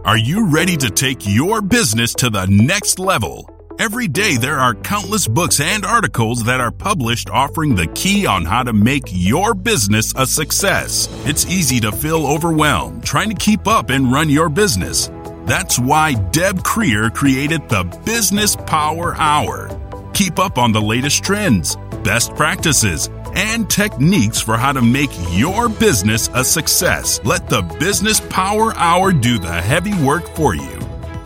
Are you ready to take your business to the next level? Every day there are countless books and articles that are published offering the key on how to make your business a success. It's easy to feel overwhelmed trying to keep up and run your business. That's why Deb Creer created the Business Power Hour. Keep up on the latest trends, best practices, and techniques for how to make your business a success. Let the Business Power Hour do the heavy work for you.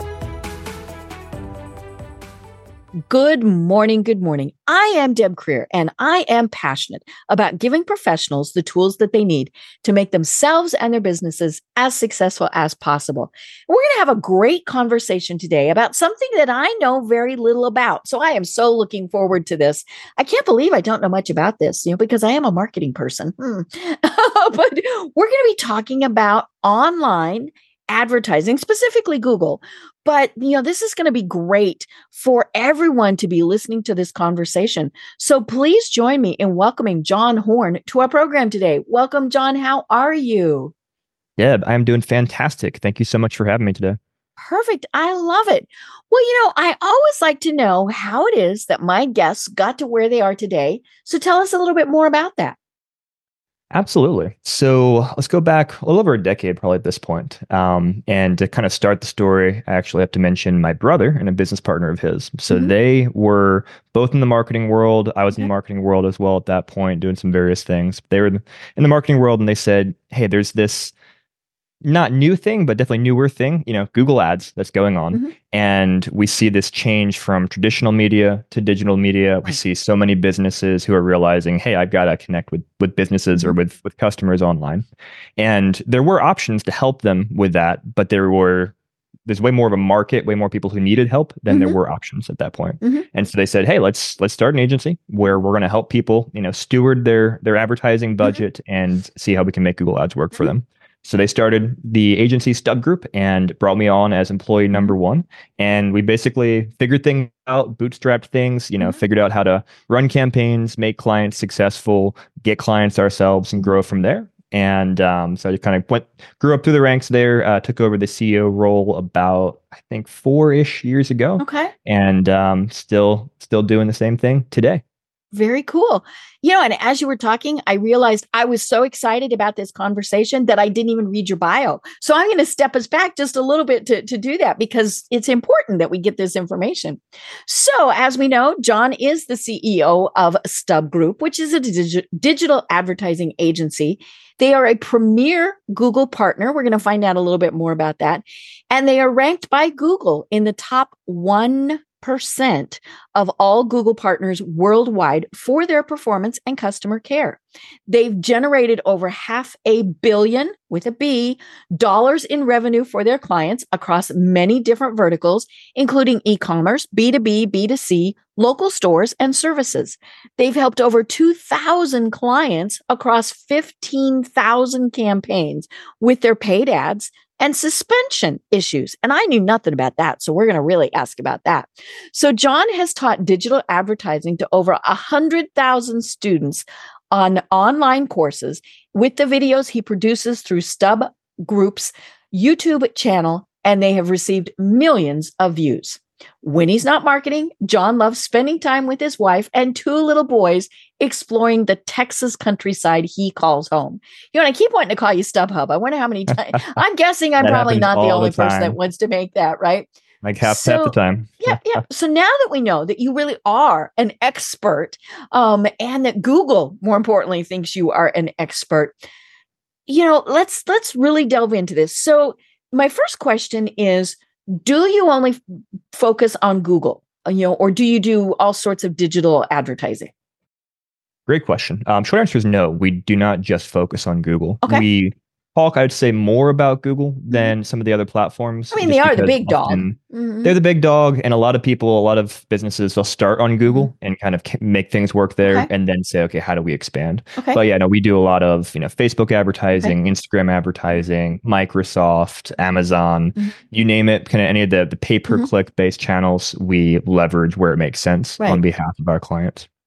Good morning. Good morning. I am Deb Creer, and I am passionate about giving professionals the tools that they need to make themselves and their businesses as successful as possible. We're going to have a great conversation today about something that I know very little about. So I am so looking forward to this. I can't believe I don't know much about this, because I am a marketing person. But we're going to be talking about online advertising, specifically Google. But, this is going to be great for everyone to be listening to this conversation. So please join me in welcoming John Horn to our program today. Welcome, John. How are you? Deb, I'm doing fantastic. Thank you so much for having me today. Perfect. I love it. Well, I always like to know how it is that my guests got to where they are today. So tell us a little bit more about that. Absolutely. So let's go back a little over a decade, probably at this point. And to kind of start the story, I actually have to mention my brother and a business partner of his. So they were both in the marketing world. I was in the marketing world as well at that point, doing some various things. They were in the marketing world, and they said, hey, there's this not new thing, but definitely newer thing, Google Ads that's going on. And we see this change from traditional media to digital media. We see so many businesses who are realizing, hey, I've got to connect with businesses or with customers online. And there were options to help them with that, but there's way more of a market, way more people who needed help than there were options at that point. And so they said, hey, let's start an agency where we're going to help people, steward their advertising budget and see how we can make Google Ads work for them. So they started the agency Stub Group and brought me on as employee number one. And we basically figured things out, bootstrapped things, figured out how to run campaigns, make clients successful, get clients ourselves, and grow from there. And so I kind of grew up through the ranks there, took over the CEO role about, I think, 4-ish years ago. Okay. And still doing the same thing today. Very cool. And as you were talking, I realized I was so excited about this conversation that I didn't even read your bio. So I'm going to step us back just a little bit to do that, because it's important that we get this information. So as we know, John is the CEO of Stub Group, which is a digital advertising agency. They are a premier Google partner. We're going to find out a little bit more about that. And they are ranked by Google in the top 1% of all Google partners worldwide for their performance and customer care. They've generated over $500 million with a B dollars in revenue for their clients across many different verticals, including e-commerce, B2B, B2C, local stores, and services. They've helped over 2,000 clients across 15,000 campaigns with their paid ads and suspension issues. And I knew nothing about that. So we're going to really ask about that. So John has taught digital advertising to over 100,000 students on online courses with the videos he produces through Stub Group's YouTube channel, and they have received millions of views. When he's not marketing, John loves spending time with his wife and 2 little boys exploring the Texas countryside he calls home. I keep wanting to call you StubHub. I wonder how many times. I'm guessing I'm probably not the only person that wants to make that, right? Like half the time. Yeah. So now that we know that you really are an expert, and that Google, more importantly, thinks you are an expert, let's really delve into this. So my first question is, do you only focus on Google, or do you do all sorts of digital advertising? Great question. Short answer is no. We do not just focus on Google. Okay. We talk, I'd say, more about Google than some of the other platforms. I mean, they are the big dog. They're the big dog, and a lot of businesses, they'll start on Google and kind of make things work there, and then say, okay, how do we expand? Okay. But yeah, no, we do a lot of Facebook advertising, Instagram advertising, Microsoft, Amazon, you name it. Kind of any of the pay-per-click based channels we leverage where it makes sense on behalf of our clients.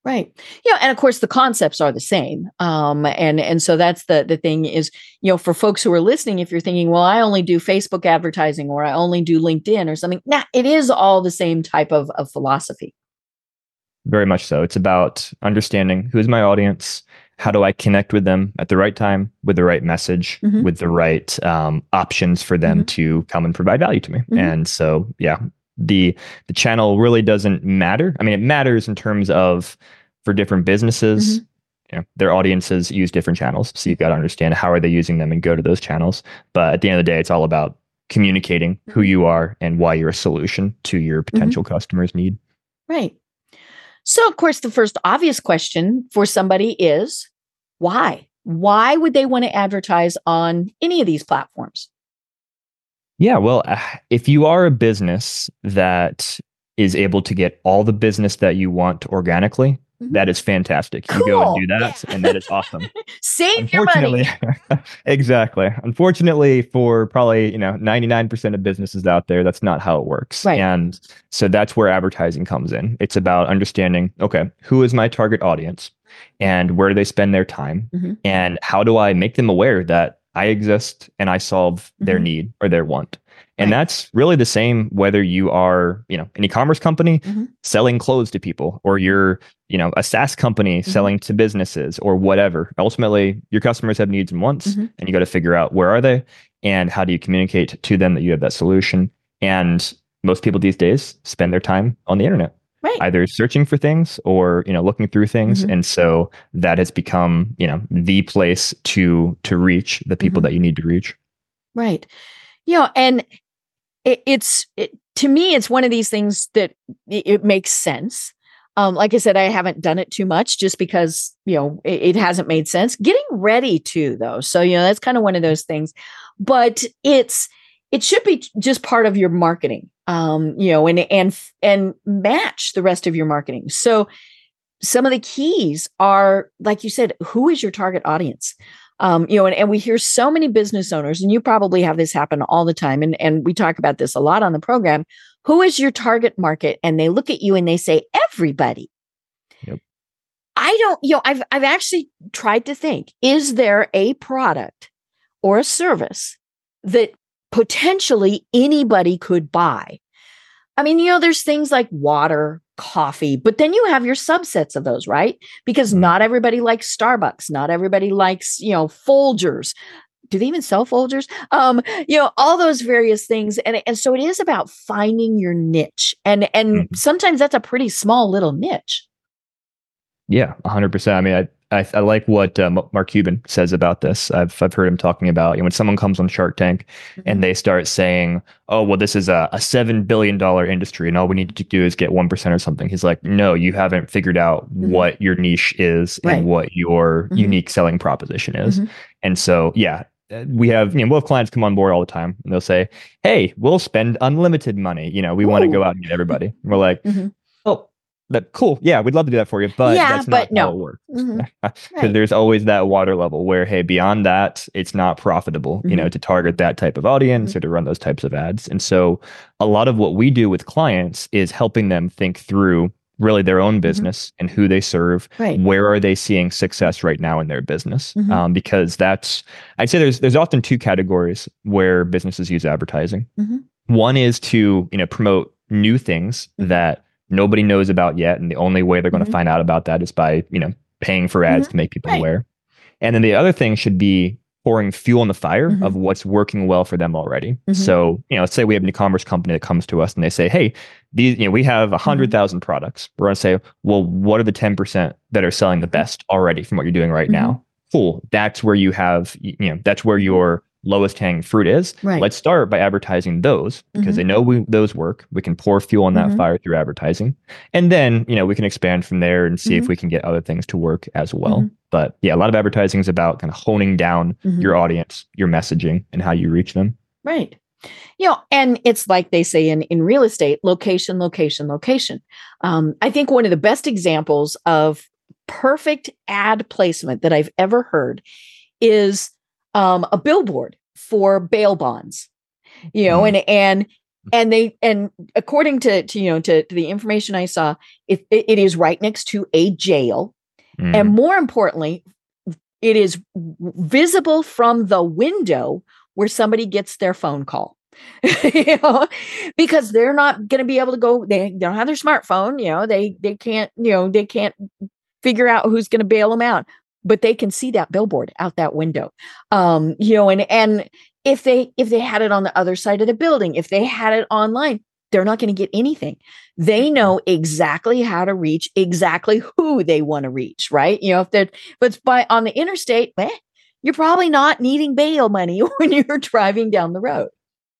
Right. And of course the concepts are the same. And so that's the thing is, for folks who are listening, if you're thinking, well, I only do Facebook advertising or I only do LinkedIn or something, it is all the same type of philosophy. Very much so. It's about understanding who is my audience, how do I connect with them at the right time, with the right message, with the right options for them to come and provide value to me. And so, the channel really doesn't matter. I mean, it matters in terms of for different businesses, their audiences use different channels. So you've got to understand how are they using them and go to those channels. But at the end of the day, it's all about communicating who you are and why you're a solution to your potential customers' need. Right. So, of course, the first obvious question for somebody is why? Why would they want to advertise on any of these platforms? Yeah, well, if you are a business that is able to get all the business that you want organically, that is fantastic. Cool. You go and do that, and that is awesome. Save your money. Exactly. Unfortunately, for probably 99% of businesses out there, that's not how it works. Right. And so that's where advertising comes in. It's about understanding, okay, who is my target audience, and where do they spend their time, and how do I make them aware that I exist and I solve their need or their want. And that's really the same whether you are, an e-commerce company selling clothes to people, or you're, a SaaS company selling to businesses or whatever. Ultimately, your customers have needs and wants, and you got to figure out where are they and how do you communicate to them that you have that solution. And most people these days spend their time on the internet. Right. Either searching for things or, looking through things. And so that has become, the place to reach the people that you need to reach. Right. And to me, it's one of these things that it makes sense. Like I said, I haven't done it too much just because, it hasn't made sense. Getting ready to, though. So, that's kind of one of those things. But it should be just part of your marketing. And match the rest of your marketing. So some of the keys are, like you said, who is your target audience? And we hear so many business owners, and you probably have this happen all the time. And we talk about this a lot on the program. Who is your target market? And they look at you and they say, everybody. Yep. I've actually tried to think, is there a product or a service that potentially anybody could buy? I mean, there's things like water, coffee, but then you have your subsets of those, right? Because not everybody likes Starbucks. Not everybody likes, Folgers. Do they even sell Folgers? All those various things. And so it is about finding your niche. And sometimes that's a pretty small little niche. Yeah, 100%. I mean, I like what Mark Cuban says about this. I've heard him talking about when someone comes on Shark Tank and they start saying, "Oh, well, this is a $7 billion industry, and all we need to do is get 1% or something." He's like, "No, you haven't figured out what your niche is and what your unique selling proposition is." And so, we have we'll have clients come on board all the time, and they'll say, "Hey, we'll spend unlimited money. We want to go out and get everybody." And we're like, "Oh." Cool. Yeah, we'd love to do that for you, but that's not how it works. Because there's always that water level where, hey, beyond that, it's not profitable, to target that type of audience or to run those types of ads. And so a lot of what we do with clients is helping them think through really their own business and who they serve. Where are they seeing success right now in their business? Because I'd say there's often two categories where businesses use advertising. One is to, promote new things that nobody knows about yet. And the only way they're going to find out about that is by, paying for ads to make people aware. And then the other thing should be pouring fuel on the fire of what's working well for them already. So, let's say we have an e-commerce company that comes to us and they say, "Hey, these, we have 100,000 products." We're going to say, "Well, what are the 10% that are selling the best already from what you're doing right now?" Cool. That's where you have, that's where your lowest hanging fruit is. Let's start by advertising those because they know those work. We can pour fuel on that fire through advertising. And then, we can expand from there and see if we can get other things to work as well. But yeah, a lot of advertising is about kind of honing down your audience, your messaging, and how you reach them. Right. And it's like they say in real estate, location, location, location. I think one of the best examples of perfect ad placement that I've ever heard is a billboard for bail bonds, and and according to the information I saw, it is right next to a jail. And more importantly, it is visible from the window where somebody gets their phone call. Because they're not going to be able to go. They don't have their smartphone. They can't figure out who's going to bail them out, but they can see that billboard out that window. And if they had it on the other side of the building, if they had it online, they're not going to get anything. They know exactly how to reach exactly who they want to reach, right? If it's on the interstate, you're probably not needing bail money when you're driving down the road.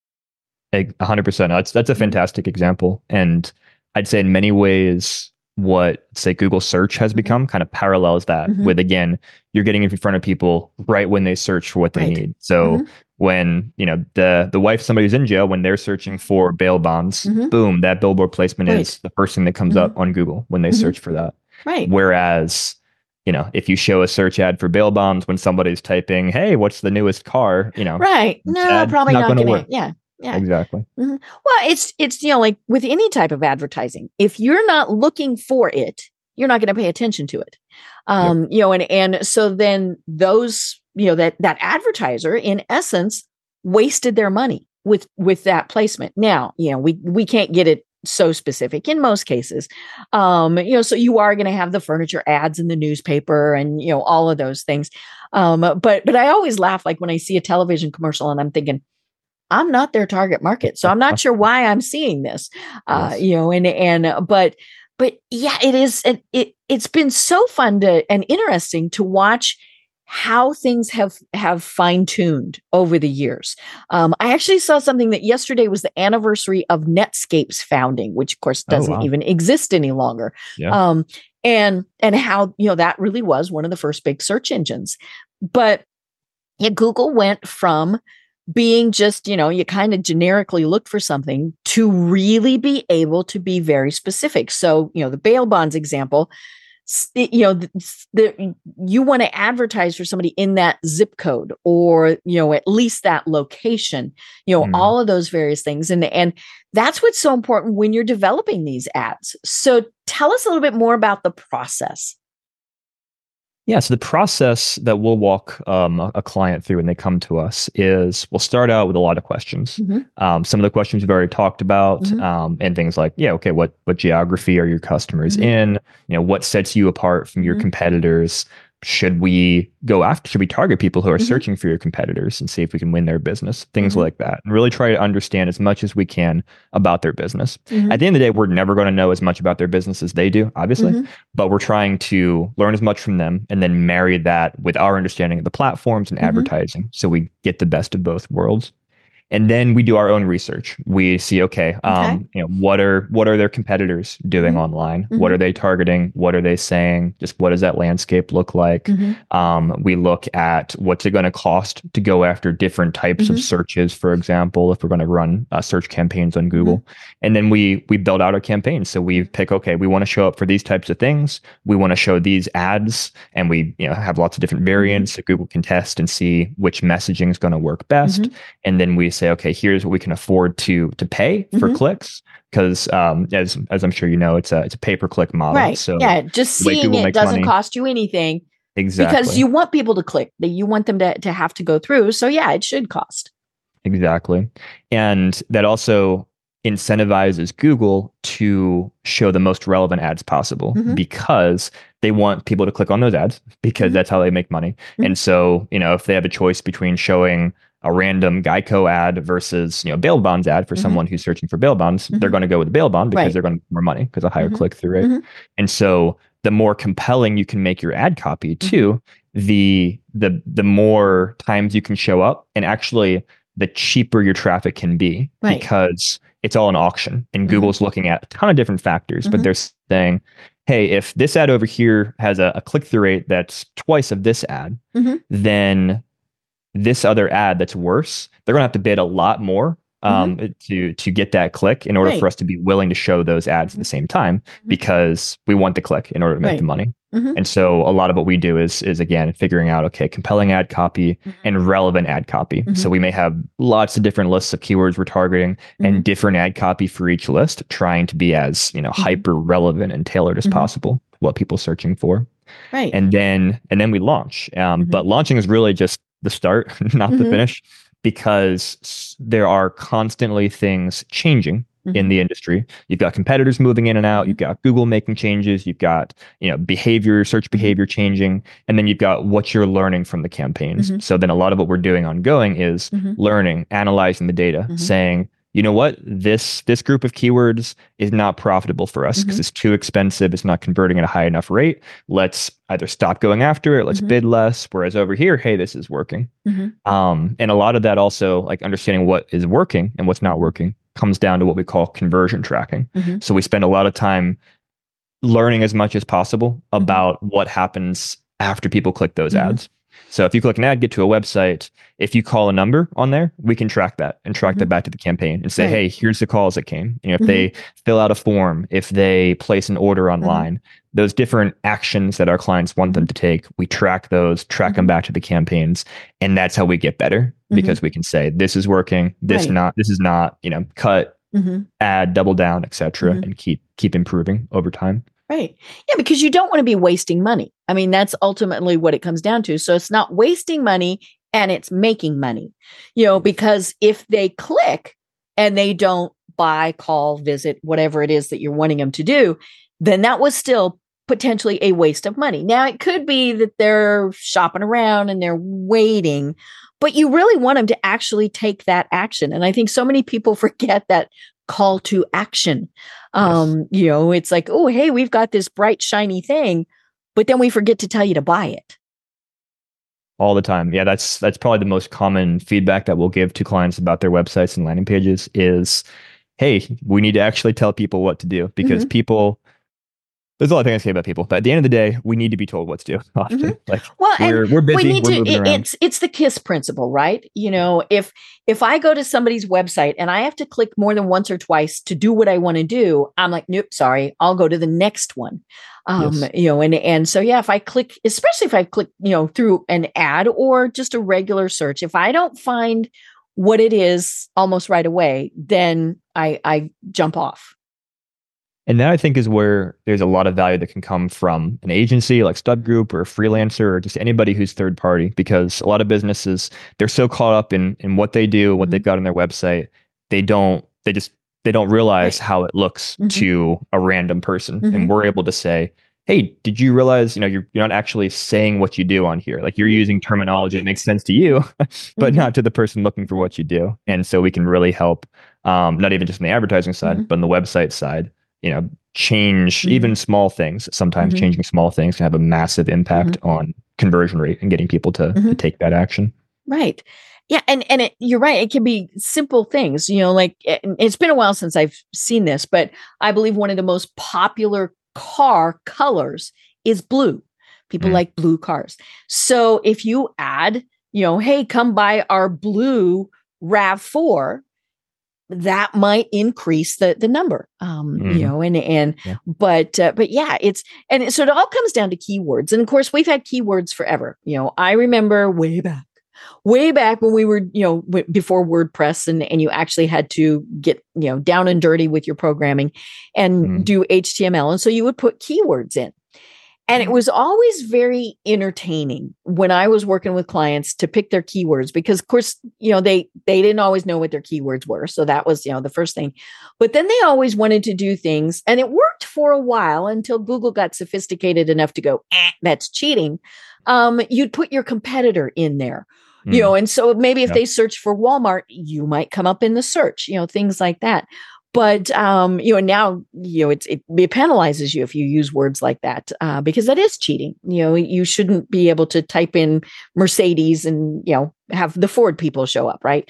100%. That's a fantastic example. And I'd say in many ways, what say Google search has become kind of parallels that with, again, you're getting in front of people right when they search for what they need. So when, the wife of somebody who's in jail, when they're searching for bail bonds, boom, that billboard placement is the first thing that comes up on Google when they search for that. Right. Whereas, if you show a search ad for bail bonds when somebody's typing, hey, what's the newest car? Right. No, probably not going to work. Yeah. Exactly. Well, it's like with any type of advertising, if you're not looking for it, you're not going to pay attention to it. And so then those, that advertiser in essence wasted their money with that placement. Now, we can't get it so specific in most cases. So you are going to have the furniture ads in the newspaper and, all of those things. But I always laugh, like when I see a television commercial and I'm thinking, I'm not their target market, so I'm not sure why I'm seeing this, but yeah, it is. It's been so fun and interesting to watch how things have fine-tuned over the years. I actually saw something that yesterday was the anniversary of Netscape's founding, which of course doesn't even exist any longer. Yeah. And how that really was one of the first big search engines, but yeah, Google went from being just, you kind of generically look for something to really be able to be very specific. So, the bail bonds example, you want to advertise for somebody in that zip code or, at least that location, all of those various things. And that's what's so important when you're developing these ads. So tell us a little bit more about the process. Yeah, so the process that we'll walk a client through when they come to us is we'll start out with a lot of questions. Some of the questions we've already talked about, and things like, what geography are your customers in? What sets you apart from your competitors? Should we target people who are searching for your competitors and see if we can win their business? Things like that. And really try to understand as much as we can about their business. At the end of the day, we're never going to know as much about their business as they do, obviously, but we're trying to learn as much from them and then marry that with our understanding of the platforms and advertising. So we get the best of both worlds. And then we do our own research. We see, what are their competitors doing online? What are they targeting? What are they saying? Just what does that landscape look like? We look at what's it going to cost to go after different types of searches, for example, if we're going to run search campaigns on Google. And then we build out our campaigns. So we pick, we want to show up for these types of things. We want to show these ads, and we have lots of different variants that Google can test and see which messaging is going to work best. And then we say, here's what we can afford to pay for clicks, because as I'm sure it's a pay-per-click model. Right. So yeah, just seeing it doesn't cost you anything. Exactly. Because you want people to click, that you want them to have to go through. So yeah, it should cost. Exactly. And that also incentivizes Google to show the most relevant ads possible, because they want people to click on those ads, because that's how they make money. And so, if they have a choice between showing a random Geico ad versus, bail bonds ad for someone who's searching for bail bonds, they're going to go with the bail bond because they're going to get more money because a higher click-through rate. And so the more compelling you can make your ad copy too, the more times you can show up, and actually the cheaper your traffic can be, because it's all an auction and Google's looking at a ton of different factors, but they're saying, hey, if this ad over here has a click-through rate that's twice of this ad, then this other ad that's worse, they're going to have to bid a lot more to get that click in order for us to be willing to show those ads at the same time, because we want the click in order to make the money. And so a lot of what we do is again figuring out, okay, compelling ad copy and relevant ad copy. So we may have lots of different lists of keywords we're targeting and different ad copy for each list, trying to be as hyper relevant and tailored as possible to what people are searching for. Right. And then we launch. But launching is really just the start, not the finish, because there are constantly things changing in the industry. You've got competitors moving in and out. You've got Google making changes. You've got, search behavior changing. And then you've got what you're learning from the campaigns. So then a lot of what we're doing ongoing is learning, analyzing the data, saying, you know what, this group of keywords is not profitable for us because it's too expensive. It's not converting at a high enough rate. Let's either stop going after it. Let's bid less. Whereas over here, hey, this is working. And a lot of that also, like understanding what is working and what's not working, comes down to what we call conversion tracking. So we spend a lot of time learning as much as possible about what happens after people click those ads. So if you click an ad, get to a website, if you call a number on there, we can track that and track that back to the campaign and say, hey, here's the calls that came. If they fill out a form, if they place an order online, those different actions that our clients want them to take, we track those, track them back to the campaigns. And that's how we get better, because we can say, this is working, this is not, cut, add, double down, etc., and keep improving over time. Right. Yeah, because you don't want to be wasting money. I mean, that's ultimately what it comes down to. So it's not wasting money and it's making money, because if they click and they don't buy, call, visit, whatever it is that you're wanting them to do, then that was still potentially a waste of money. Now, it could be that they're shopping around and they're waiting, but you really want them to actually take that action. And I think so many people forget that call to action. It's like, oh, hey, we've got this bright, shiny thing, but then we forget to tell you to buy it. All the time. Yeah, that's probably the most common feedback that we'll give to clients about their websites and landing pages is, hey, we need to actually tell people what to do, because there's a lot of things I say about people, but at the end of the day, we need to be told what to do often. Like, we're busy, we're moving around. It's the KISS principle, right? If I go to somebody's website and I have to click more than once or twice to do what I want to do, I'm like, nope, sorry, I'll go to the next one. And so, yeah, if I click, especially if I click, through an ad or just a regular search, if I don't find what it is almost right away, then I jump off. And that, I think, is where there's a lot of value that can come from an agency like Stud Group or a freelancer or just anybody who's third party, because a lot of businesses, they're so caught up in what they do, what they've got on their website, they don't realize how it looks to a random person. And we're able to say, hey, did you realize, you're not actually saying what you do on here? Like, you're using terminology that makes sense to you, but not to the person looking for what you do. And so we can really help, not even just on the advertising side, but on the website side, change even small things. Sometimes changing small things can have a massive impact on conversion rate and getting people to take that action. Right. Yeah. And you're right. It can be simple things, like it's been a while since I've seen this, but I believe one of the most popular car colors is blue. People like blue cars. So if you add, hey, come buy our blue RAV4, that might increase the number, but yeah, so it all comes down to keywords. And of course, we've had keywords forever. I remember way back when we were, before WordPress and you actually had to get, down and dirty with your programming and do HTML. And so you would put keywords in. And it was always very entertaining when I was working with clients to pick their keywords, because of course, they didn't always know what their keywords were. So that was, the first thing. But then they always wanted to do things, and it worked for a while until Google got sophisticated enough to go, that's cheating. You'd put your competitor in there, and so maybe if they search for Walmart, you might come up in the search, things like that. But, now, it penalizes you if you use words like that, because that is cheating. You shouldn't be able to type in Mercedes and, have the Ford people show up. Right.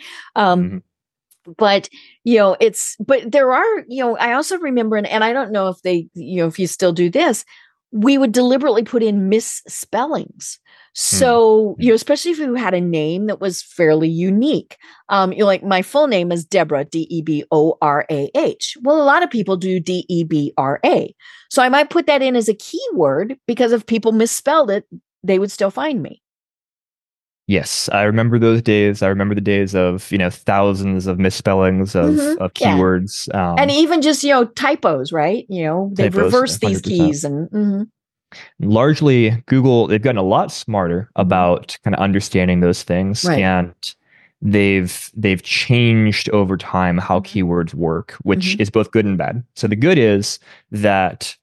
But, but there are, I also remember, and I don't know if they, if you still do this, we would deliberately put in misspellings. So, especially if you had a name that was fairly unique, like my full name is Deborah, Deborah. Well, a lot of people do Debra. So I might put that in as a keyword because if people misspelled it, they would still find me. Yes, I remember those days. I remember the days of, thousands of misspellings of keywords. And even just, typos, right? They've reversed these 100%. Keys and largely Google, they've gotten a lot smarter about kind of understanding those things. Right. And they've changed over time how keywords work, which is both good and bad. So the good is that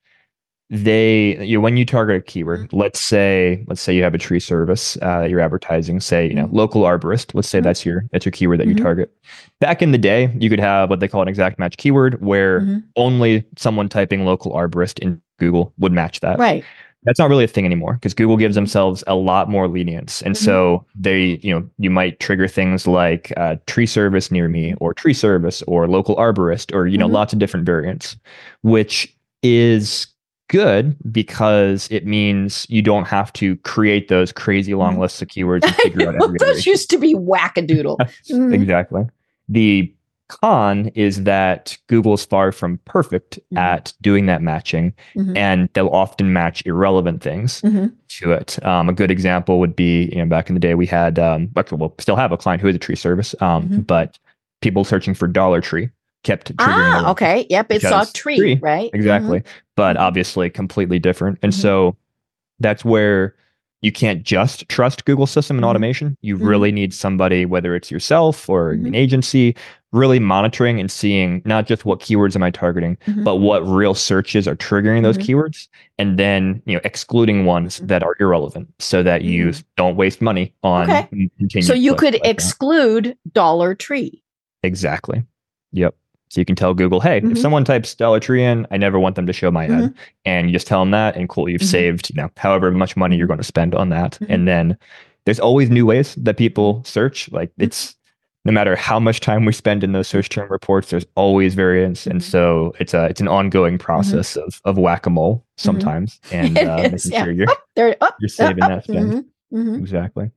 when you target a keyword, let's say you have a tree service that you're advertising, say, local arborist, let's say that's your keyword that you target. Back in the day, you could have what they call an exact match keyword where only someone typing local arborist in Google would match that. Right. That's not really a thing anymore because Google gives themselves a lot more lenience. And so they, you might trigger things like tree service near me or tree service or local arborist or, lots of different variants, which is good because it means you don't have to create those crazy long lists of keywords and figure out every those used to be wackadoodle. Exactly. The con is that Google's far from perfect at doing that matching, and they'll often match irrelevant things to it. A good example would be, back in the day we had, we'll still have a client who is a tree service, but people searching for Dollar Tree kept triggering. Okay. Yep. It saw tree, right? Exactly. But obviously completely different. And so that's where you can't just trust Google system and automation. You really need somebody, whether it's yourself or an agency, really monitoring and seeing not just what keywords am I targeting, but what real searches are triggering those keywords. And then, excluding ones that are irrelevant so that you don't waste money on continued. So you could exclude Dollar Tree. Exactly. Yep. So you can tell Google, hey, if someone types Dollar Tree in, I never want them to show my ad. And you just tell them that, and cool, you've saved, however much money you're going to spend on that. And then there's always new ways that people search. Like it's no matter how much time we spend in those search term reports, there's always variance. And so it's an ongoing process of whack-a-mole sometimes. And making sure you're saving that spend. Exactly.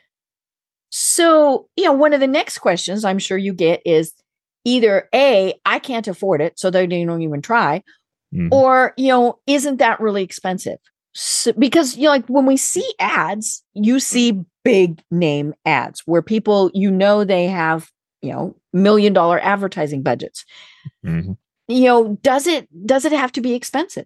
So, one of the next questions I'm sure you get is, either A, I can't afford it, so they don't even try, or, isn't that really expensive? So, because, like when we see ads, you see big name ads where people, they have, $1 million advertising budgets. Does it have to be expensive?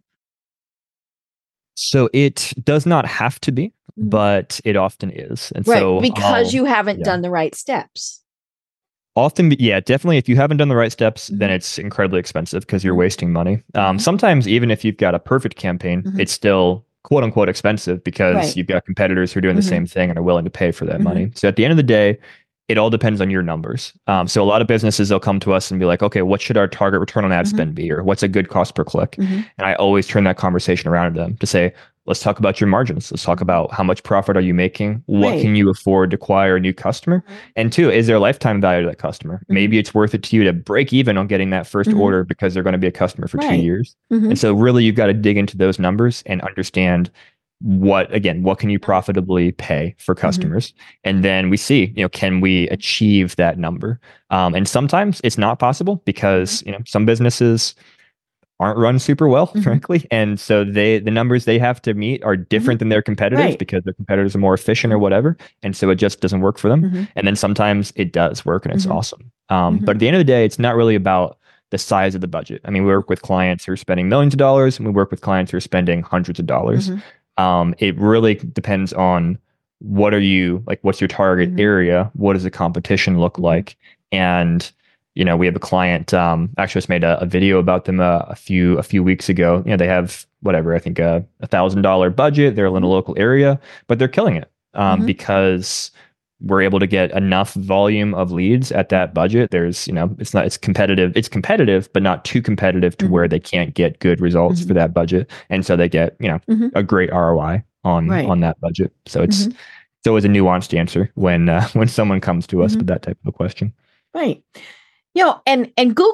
So it does not have to be, but it often is. And so because you haven't done the right steps. Often, definitely. If you haven't done the right steps, then it's incredibly expensive because you're wasting money. Sometimes even if you've got a perfect campaign, it's still quote unquote expensive because you've got competitors who are doing the same thing and are willing to pay for that money. So at the end of the day, it all depends on your numbers. So a lot of businesses, they'll come to us and be like, okay, what should our target return on ad spend be? Or what's a good cost per click? And I always turn that conversation around to them to say, let's talk about your margins. Let's talk about how much profit are you making? What can you afford to acquire a new customer? And two, is there a lifetime value to that customer? Maybe it's worth it to you to break even on getting that first order because they're going to be a customer for 2 years. And so really you've got to dig into those numbers and understand what can you profitably pay for customers? And then we see, can we achieve that number? And sometimes it's not possible because, some businesses aren't run super well, frankly. And so the numbers they have to meet are different than their competitors because their competitors are more efficient or whatever. And so it just doesn't work for them. And then sometimes it does work and it's awesome. But at the end of the day, it's not really about the size of the budget. I mean, we work with clients who are spending millions of dollars and we work with clients who are spending hundreds of dollars. It really depends on what's your target area? What does the competition look like? And we have a client, actually just made a video about them a few weeks ago. They have whatever, I think $1,000 budget. They're in a local area, but they're killing it because we're able to get enough volume of leads at that budget. There's, it's competitive. It's competitive, but not too competitive to where they can't get good results for that budget. And so they get, a great ROI on that budget. So it's always a nuanced answer when someone comes to us with that type of a question. Right. And Google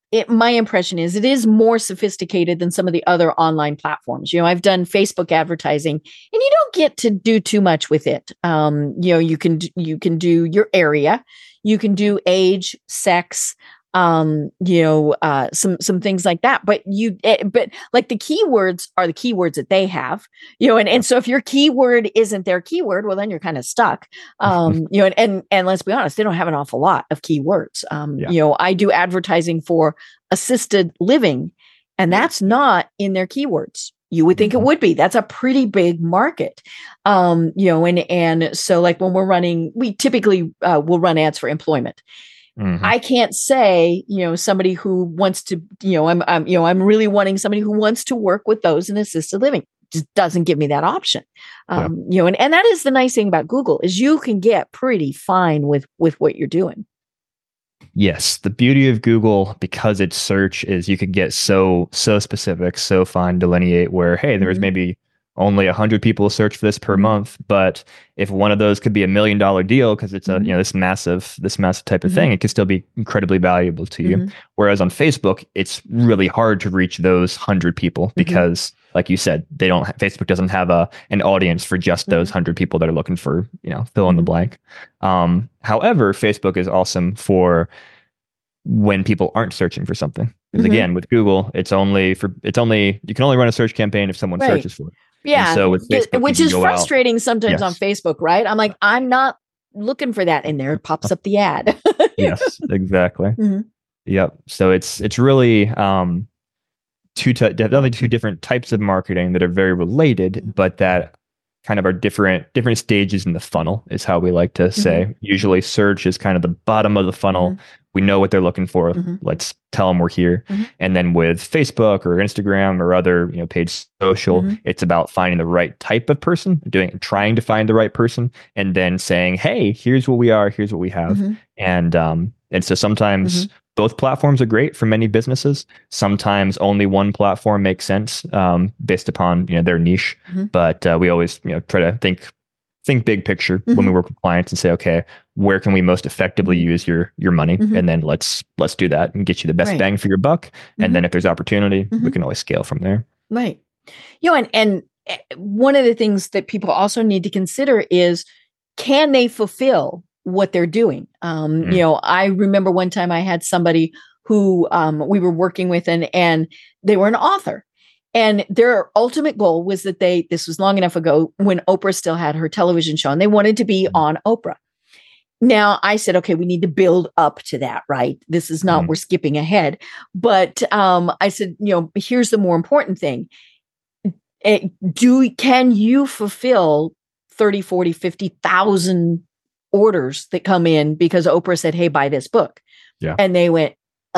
my impression is it is more sophisticated than some of the other online platforms. I've done Facebook advertising, and you don't get to do too much with it. You can do your area, you can do age, sex, some things like that. But but like the keywords are the keywords that they have, and so if your keyword isn't their keyword, well, then you're kind of stuck. And let's be honest, they don't have an awful lot of keywords. I do advertising for assisted living, and that's not in their keywords. You would think it would be. That's a pretty big market. And so like when we're running, we typically will run ads for employment. I can't say, somebody who wants to, I'm really wanting somebody who wants to work with those in assisted living. Just doesn't give me that option. And that is the nice thing about Google is you can get pretty fine with what you're doing. Yes. The beauty of Google, because it's search, is you could get so specific, so fine, delineate where, hey, there's maybe only 100 people search for this per month, but if one of those could be $1 million deal because it's a this massive type of thing, it could still be incredibly valuable to you. Whereas on Facebook, it's really hard to reach those 100 people because, like you said, Facebook doesn't have an audience for just those 100 people that are looking for fill in the blank. However, Facebook is awesome for when people aren't searching for something. Because again, with Google, you can only run a search campaign if someone searches for it. Yeah. And so with Facebook, which is frustrating sometimes on Facebook, right? I'm like, I'm not looking for that. And there it pops up the ad. Yes, exactly. Yep. So it's really definitely two different types of marketing that are very related, but that kind of are different stages in the funnel is how we like to say. Usually search is kind of the bottom of the funnel. We know what they're looking for. Let's tell them we're here. And then with Facebook or Instagram or other, paid social, it's about finding the right type of person, trying to find the right person, and then saying, hey, here's what we are, here's what we have. And so sometimes both platforms are great for many businesses. Sometimes only one platform makes sense based upon their niche. But we always try to think big picture when we work with clients and say, okay, where can we most effectively use your money? And then let's do that and get you the best bang for your buck. And then if there's opportunity, we can always scale from there. Right. And one of the things that people also need to consider is, can they fulfill what they're doing? I remember one time I had somebody who we were working with and they were an author. And their ultimate goal was that this was long enough ago when Oprah still had her television show, and they wanted to be on Oprah. Now I said, okay, we need to build up to that, right? This is not, we're skipping ahead. But I said, here's the more important thing. Can you fulfill 30, 40, 50,000 orders that come in because Oprah said, hey, buy this book? Yeah. And they went,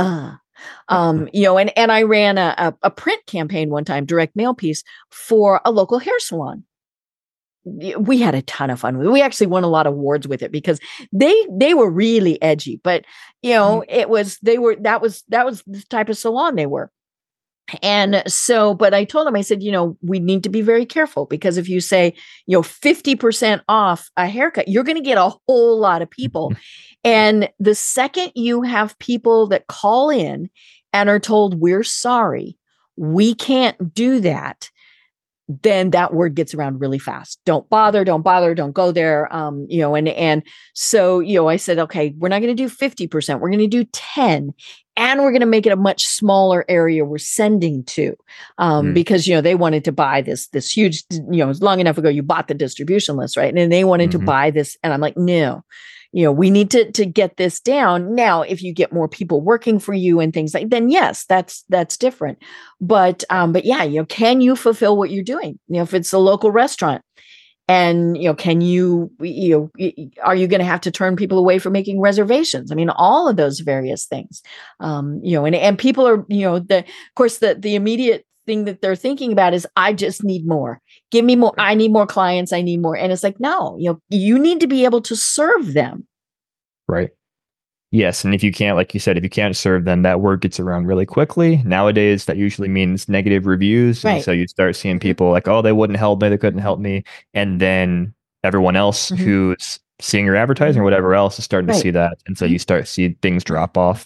and I ran a print campaign one time, direct mail piece for a local hair salon. We had a ton of fun with it. We actually won a lot of awards with it because they were really edgy, but that was the type of salon they were. And so, but I told them, I said, we need to be very careful because if you say, 50% off a haircut, you're going to get a whole lot of people. And the second you have people that call in and are told, we're sorry, we can't do that, then that word gets around really fast. Don't bother, don't go there. And so, I said, okay, we're not going to do 50%. We're going to do 10. And we're going to make it a much smaller area we're sending to, because, they wanted to buy this huge, long enough ago, you bought the distribution list, right? And they wanted to buy this. And I'm like, no, we need to get this down. Now, if you get more people working for you and things like, then yes, that's different. But yeah, can you fulfill what you're doing? If it's a local restaurant, and, can you, are you going to have to turn people away from making reservations? I mean, all of those various things, and people are, of course, the immediate thing that they're thinking about is, I just need more. Give me more. I need more clients. I need more. And it's like, no, you need to be able to serve them. Right. Yes. And if you can't, like you said, if you can't serve them, that word gets around really quickly. Nowadays, that usually means negative reviews. Right. And so you start seeing people like, oh, they wouldn't help me. They couldn't help me. And then everyone else who's seeing your advertising or whatever else is starting to see that. And so you start to see things drop off.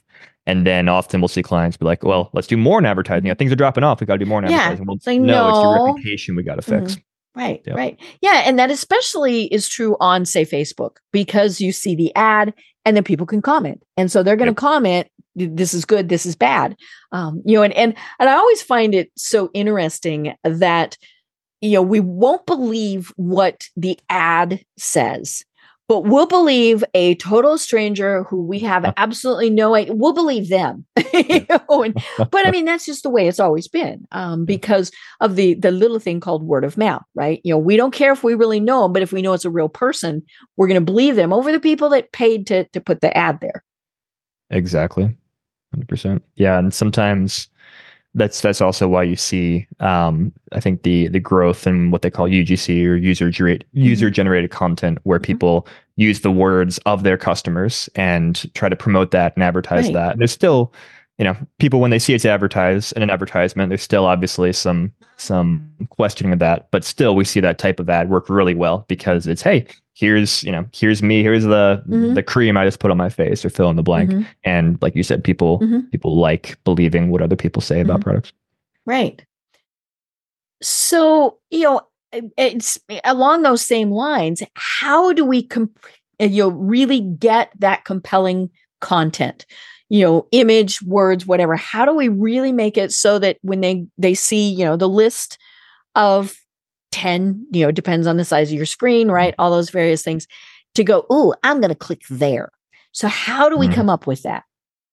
And then often we'll see clients be like, well, let's do more in advertising. Things are dropping off. We got to do more in advertising. Well, it's like, no, it's your no. reputation we got to fix. Right, Yep. right. Yeah. And that especially is true on, say, Facebook, because you see the ad and then people can comment. And so they're going to comment, this is good, this is bad. And I always find it so interesting that, we won't believe what the ad says, but we'll believe a total stranger who we have absolutely no idea. We'll believe them. But I mean, that's just the way it's always been, because of the little thing called word of mouth, right? We don't care if we really know them, but if we know it's a real person, we're going to believe them over the people that paid to put the ad there. Exactly. 100%. Yeah. And sometimes that's also why you see, I think the growth in what they call UGC, or user generated content, where people use the words of their customers and try to promote that and advertise that. And there's still, people, when they see it's advertised in an advertisement, there's still obviously some questioning of that, but still we see that type of ad work really well, because it's, hey, here's me, here's the cream I just put on my face, or fill in the blank. And like you said, people like believing what other people say about products. Right. So, it's along those same lines. They do we really get that compelling content? Image, words, whatever. How do we really make it so that when they see, the list of 10, depends on the size of your screen, right? All those various things, to go, oh, I'm going to click there. So how do we come up with that?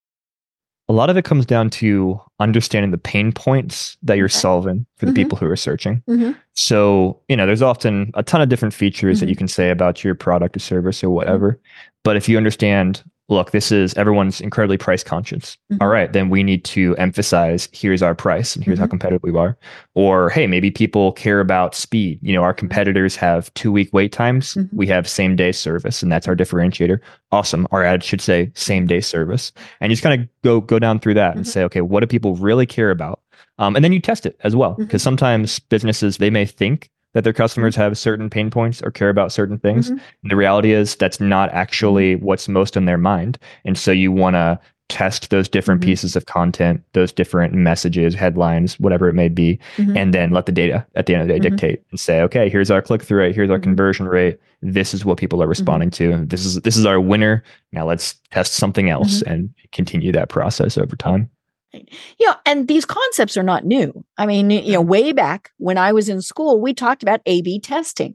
A lot of it comes down to understanding the pain points that you're solving for the people who are searching. So, there's often a ton of different features that you can say about your product or service or whatever. But if you understand, look, everyone's incredibly price conscious. All right, then we need to emphasize, here's our price and here's how competitive we are. Or, hey, maybe people care about speed. Our competitors have 2-week wait times. We have same day service, and that's our differentiator. Awesome. Our ad should say same day service. And you just kind of go down through that and say, okay, what do people really care about? And then you test it as well, because sometimes businesses, they may think that their customers have certain pain points or care about certain things. And the reality is that's not actually what's most on their mind. And so you want to test those different pieces of content, those different messages, headlines, whatever it may be, and then let the data at the end of the day dictate and say, okay, here's our click-through rate, here's our conversion rate, this is what people are responding to, this is our winner. Now let's test something else and continue that process over time. And these concepts are not new. I mean, way back when I was in school, we talked about A/B testing,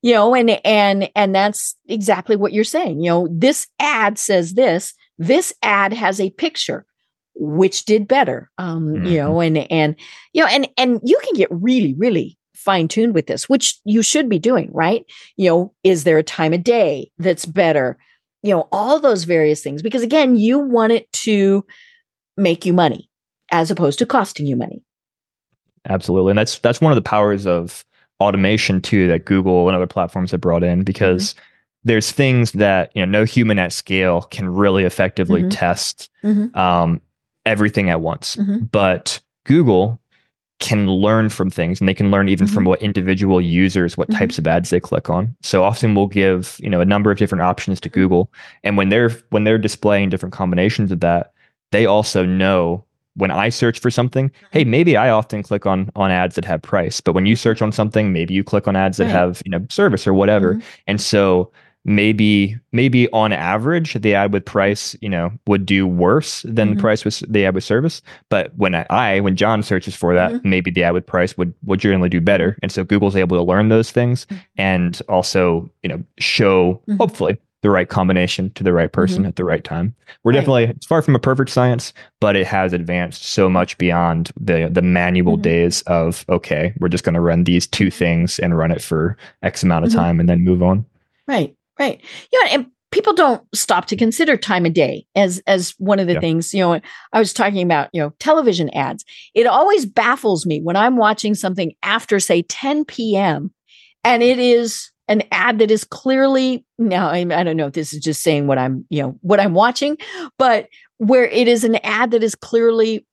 and that's exactly what you're saying. This ad says this ad has a picture, which did better. And you can get really, really fine tuned with this, which you should be doing, right? Is there a time of day that's better? All those various things, because again, you want it to make you money as opposed to costing you money. Absolutely. And that's one of the powers of automation too, that Google and other platforms have brought in, because there's things that, no human at scale can really effectively test everything at once. But Google can learn from things, and they can learn even from what individual users, what types of ads they click on. So often we'll give, a number of different options to Google. And when they're displaying different combinations of that, they also know, when I search for something, hey, maybe I often click on ads that have price, but when you search on something, maybe you click on ads that have, service or whatever. And so maybe on average, the ad with price, would do worse than the price with the ad with service. But when John searches for that, maybe the ad with price would generally do better. And so Google's able to learn those things and also, show, hopefully, the right combination to the right person at the right time. We're definitely, it's far from a perfect science, but it has advanced so much beyond the manual days of, okay, we're just going to run these two things and run it for X amount of time and then move on. Right. And people don't stop to consider time of day as one of the things. I was talking about, television ads. It always baffles me when I'm watching something after, say, 10 p.m. and it is an ad that is clearly, now I don't know if this is just saying what I'm watching, but where it is an ad that is clearly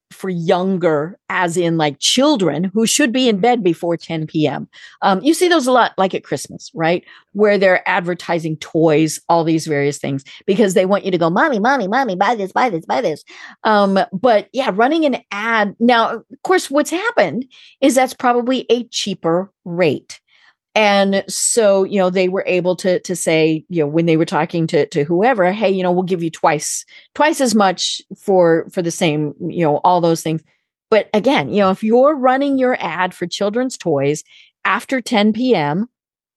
for younger, as in like children who should be in bed before 10 p.m. You see those a lot, like at Christmas, right? Where they're advertising toys, all these various things, because they want you to go, mommy, mommy, mommy, buy this, buy this, buy this. But yeah, running an ad. Now, of course, what's happened is that's probably a cheaper rate. And so, they were able to say, when they were talking to whoever, hey, we'll give you twice as much for the same, all those things. But again, if you're running your ad for children's toys after 10 p.m.,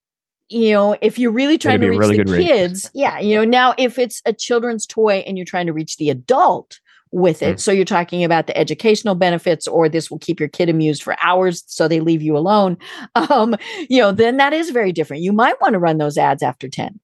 if you're really trying to reach the kids, now if it's a children's toy and you're trying to reach the adult with it. So you're talking about the educational benefits, or this will keep your kid amused for hours so they leave you alone. Then that is very different. You might want to run those ads after 10.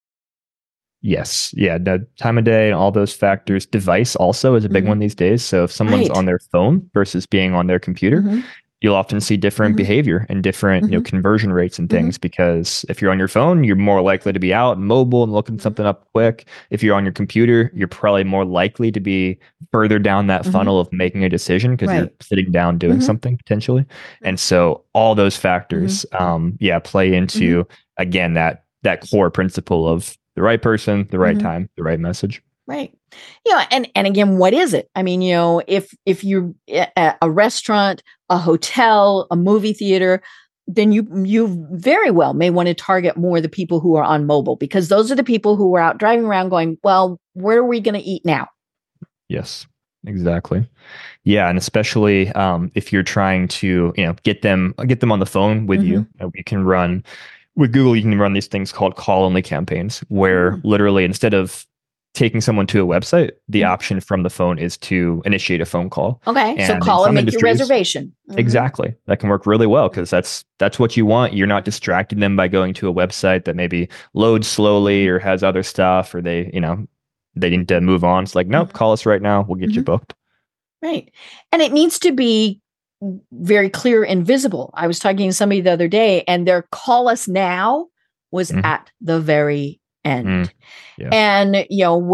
Yes. Yeah. The time of day and all those factors. Device also is a big one these days. So if someone's on their phone versus being on their computer, you'll often see different behavior and different, conversion rates and things, because if you're on your phone, you're more likely to be out mobile and looking something up quick. If you're on your computer, you're probably more likely to be further down that funnel of making a decision, because you're sitting down doing something potentially. And so all those factors, play into, again, that core principle of the right person, the right time, the right message. Right. And again, what is it? I mean, if you're at a restaurant, a hotel, a movie theater, then you very well may want to target more the people who are on mobile, because those are the people who are out driving around going, well, where are we going to eat now? Yes, exactly. Yeah. And especially if you're trying to, get them on the phone with you, we can run with Google, you can run these things called call-only campaigns, where literally instead of taking someone to a website, the option from the phone is to initiate a phone call. Okay, and so call and make your reservation. Exactly. That can work really well, because that's what you want. You're not distracting them by going to a website that maybe loads slowly or has other stuff, or they need to move on. It's like, nope, call us right now. We'll get you booked. Right. And it needs to be very clear and visible. I was talking to somebody the other day, and their call us now was at the very end. And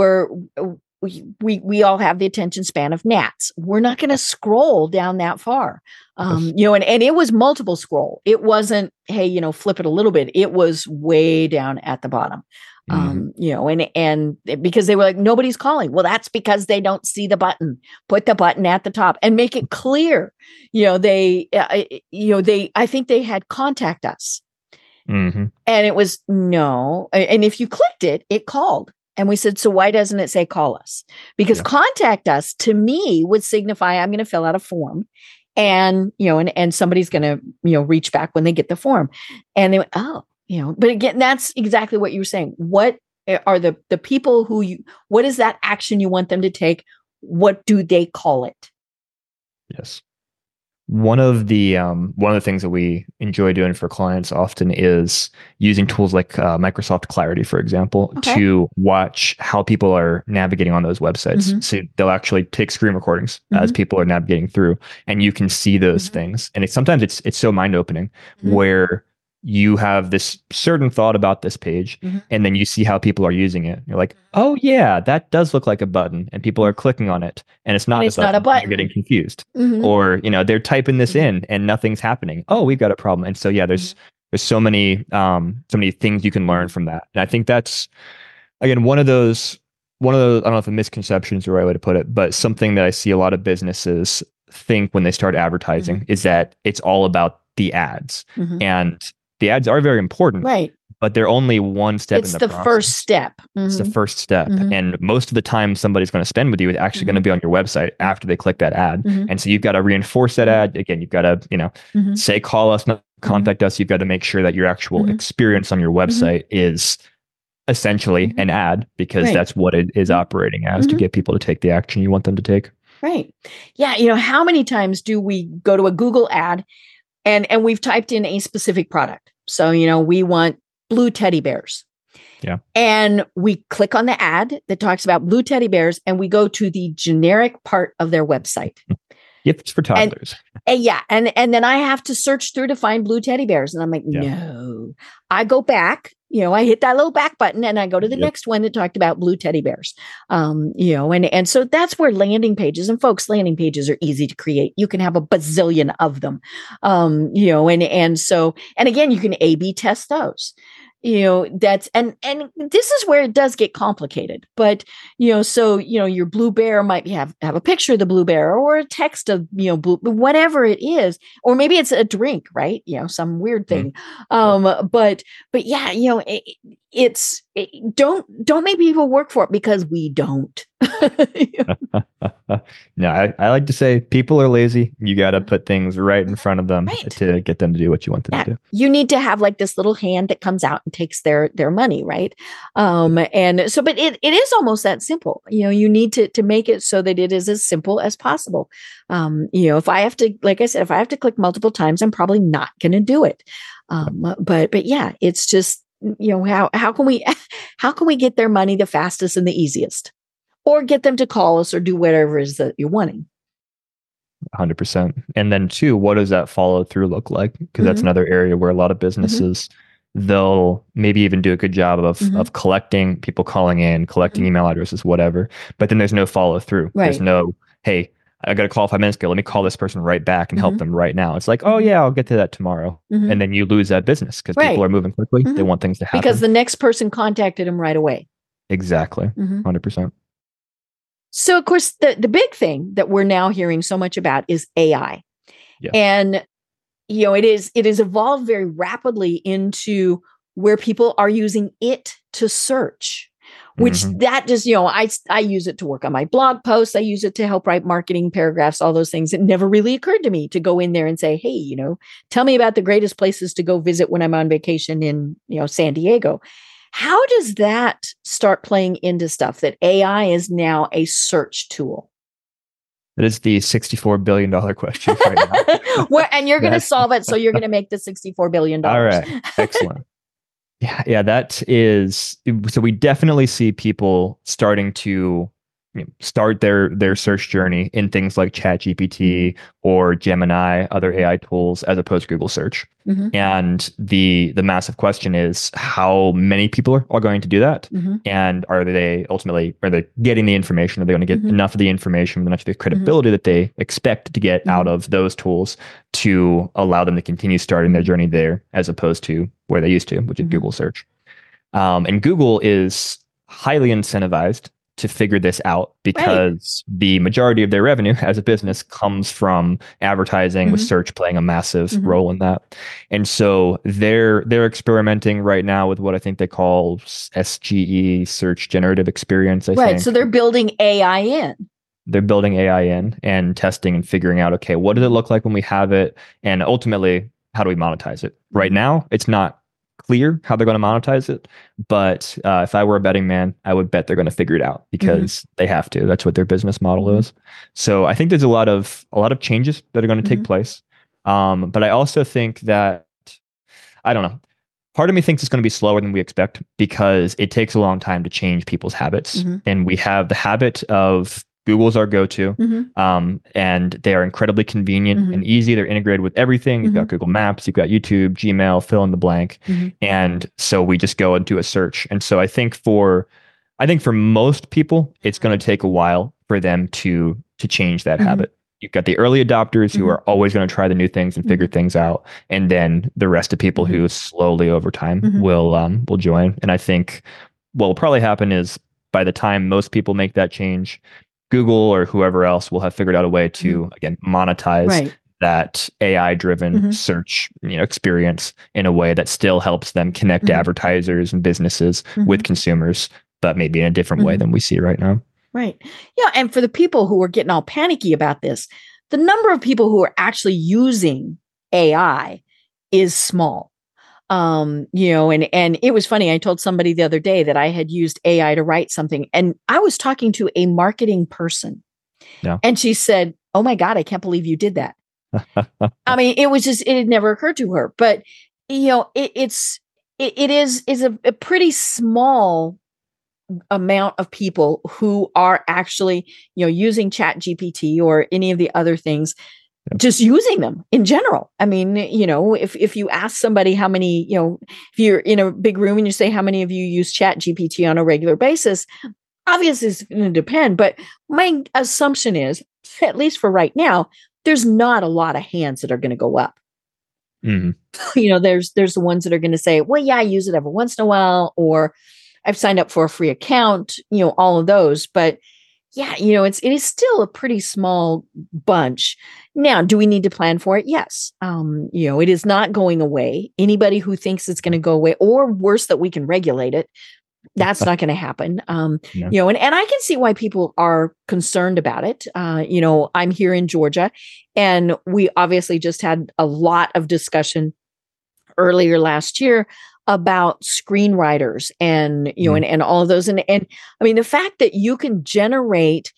we all have the attention span of gnats. We're not going to scroll down that far. And it was multiple scroll. It wasn't, hey, flip it a little bit. It was way down at the bottom. And because they were like, nobody's calling. Well, that's because they don't see the button. Put the button at the top and make it clear. I think they had contact us. And it was no. And if you clicked it, it called. And we said, so why doesn't it say call us? Because contact us to me would signify I'm going to fill out a form, and, and somebody's going to, reach back when they get the form. And they went, oh, but again, that's exactly what you were saying. What are the people what is that action you want them to take? What do they call it? Yes. One of the things that we enjoy doing for clients often is using tools like Microsoft Clarity, for example, to watch how people are navigating on those websites. So they'll actually take screen recordings as people are navigating through, and you can see those things. And sometimes it's so mind-opening where you have this certain thought about this page, and then you see how people are using it. You're like, oh yeah, that does look like a button, and people are clicking on it, and it's not a button. You're getting confused, or they're typing this in and nothing's happening. Oh, we've got a problem. And so there's so many things you can learn from that. And I think that's, again, one of those I don't know if a misconception is the right way to put it, but something that I see a lot of businesses think when they start advertising is that it's all about the ads, and the ads are very important, right? But they're only one step in the process. It's the first step. It's the first step. And most of the time somebody's going to spend with you is actually going to be on your website after they click that ad. And so you've got to reinforce that ad. Again, you've got to, say, call us, not contact us. You've got to make sure that your actual experience on your website is essentially an ad, because that's what it is operating as, to get people to take the action you want them to take. Right. Yeah. How many times do we go to a Google ad and we've typed in a specific product? So, we want blue teddy bears. Yeah. And we click on the ad that talks about blue teddy bears, and we go to the generic part of their website. Gifts for toddlers. And then I have to search through to find blue teddy bears. And I'm like, no. I go back I hit that little back button and I go to the Yep. next one that talked about blue teddy bears. And so that's where landing pages, and folks, landing pages are easy to create. You can have a bazillion of them. And again, you can A/B test those. That's and this is where it does get complicated. But your blue bear might have a picture of the blue bear or a text of blue, whatever it is, or maybe it's a drink, right? Some weird thing. But yeah, don't make people work for it, because we don't. No, I like to say people are lazy. You got to put things right in front of them to get them to do what you want them to do. You need to have like this little hand that comes out and takes their money, right? And so, but it is almost that simple. You need to make it so that it is as simple as possible. If I have to, like I said, if I have to click multiple times, I'm probably not going to do it. But yeah, it's just, how can we get their money the fastest and the easiest? Or get them to call us or do whatever it is that you're wanting. 100%. And then two, what does that follow through look like? Because that's another area where a lot of businesses, they'll maybe even do a good job of collecting people calling in, collecting email addresses, whatever. But then there's no follow through. Right. There's no, hey, I got a call 5 minutes ago. Let me call this person right back and help them right now. It's like, oh yeah, I'll get to that tomorrow. And then you lose that business because people are moving quickly. They want things to happen. Because the next person contacted them right away. Exactly. 100%. So, of course, the big thing that we're now hearing so much about is AI. Yeah. And, it is evolved very rapidly into where people are using it to search, which that just, I use it to work on my blog posts. I use it to help write marketing paragraphs, all those things. It never really occurred to me to go in there and say, hey, tell me about the greatest places to go visit when I'm on vacation in, San Diego. How does that start playing into stuff that AI is now a search tool? That is the $64 billion question right now. And you're going to solve it. So you're going to make the $64 billion. All right. Excellent. Yeah, that is. So we definitely see people starting to start their search journey in things like ChatGPT or Gemini, other AI tools, as opposed to Google search. And the massive question is, how many people are going to do that? And are they getting the information? Are they going to get enough of the information, enough of the credibility that they expect to get out of those tools to allow them to continue starting their journey there, as opposed to where they used to, which is Google search. And Google is highly incentivized to figure this out, because the majority of their revenue as a business comes from advertising, with search playing a massive role in that. And so they're experimenting right now with what I think they call SGE, search generative experience. I think. So they're building AI in. They're building AI in and testing and figuring out, okay, what does it look like when we have it? And ultimately, how do we monetize it? Right now, it's not clear how they're going to monetize it, but if I were a betting man, I would bet they're going to figure it out, because they have to. That's what their business model is. So I think there's a lot of changes that are going to take place. But I also think that, I don't know, part of me thinks it's going to be slower than we expect, because it takes a long time to change people's habits. And we have the habit of Google's our go-to, and they are incredibly convenient and easy. They're integrated with everything. You've got Google Maps, you've got YouTube, Gmail, fill in the blank. And so we just go and do a search. And so I think for most people, it's going to take a while for them to change that habit. You've got the early adopters who are always going to try the new things and figure things out. And then the rest of people who slowly over time will join. And I think what will probably happen is, by the time most people make that change, Google or whoever else will have figured out a way to, again, monetize that AI-driven search experience in a way that still helps them connect advertisers and businesses with consumers, but maybe in a different way than we see right now. Right. Yeah. And for the people who are getting all panicky about this, the number of people who are actually using AI is small. And it was funny. I told somebody the other day that I had used AI to write something, and I was talking to a marketing person, and she said, "Oh my God, I can't believe you did that." I mean, it had never occurred to her, but it is a pretty small amount of people who are actually, using ChatGPT or any of the other things just using them in general. I mean, if you ask somebody how many, if you're in a big room and you say, how many of you use Chat GPT on a regular basis, obviously it's going to depend. But my assumption is, at least for right now, there's not a lot of hands that are going to go up. Mm-hmm. There's the ones that are going to say, well, yeah, I use it every once in a while, or I've signed up for a free account, all of those. But yeah, it is still a pretty small bunch. Now, do we need to plan for it? Yes. It is not going away. Anybody who thinks it's going to go away, or worse, that we can regulate it, that's not going to happen. And I can see why people are concerned about it. I'm here in Georgia, and we obviously just had a lot of discussion earlier last year about screenwriters and, and all of those. And I mean, the fact that you can generate,